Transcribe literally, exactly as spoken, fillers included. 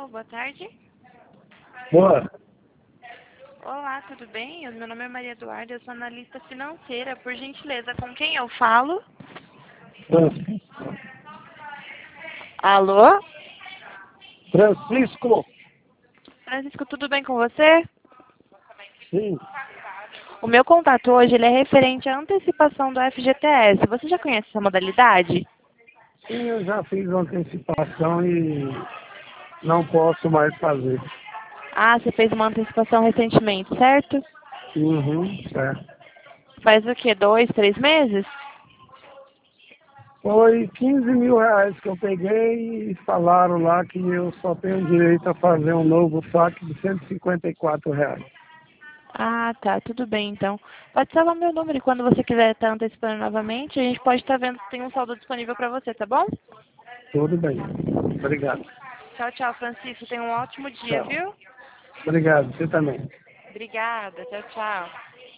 Alô, boa tarde. Boa. Olá, tudo bem? O meu nome é Maria Eduarda, eu sou analista financeira. Por gentileza, com quem eu falo? Francisco. Alô? Francisco. Francisco, tudo bem com você? Sim. O meu contato hoje ele é referente à antecipação do F G T S. Você já conhece essa modalidade? Sim, eu já fiz antecipação e não posso mais fazer. Ah, você fez uma antecipação recentemente, certo? Uhum, certo. Faz o quê? Dois, três meses? Foi quinze mil reais que eu peguei e falaram lá que eu só tenho direito a fazer um novo saque de cento e cinquenta e quatro reais. Ah, tá, tudo bem então. Pode salvar meu número e quando você quiser estar antecipando novamente, a gente pode estar vendo se tem um saldo disponível para você, tá bom? Tudo bem. Obrigado. Tchau, tchau, Francisco. Tenha um ótimo dia, Tchau. viu? Obrigado. Você também. Obrigada. Tchau, tchau.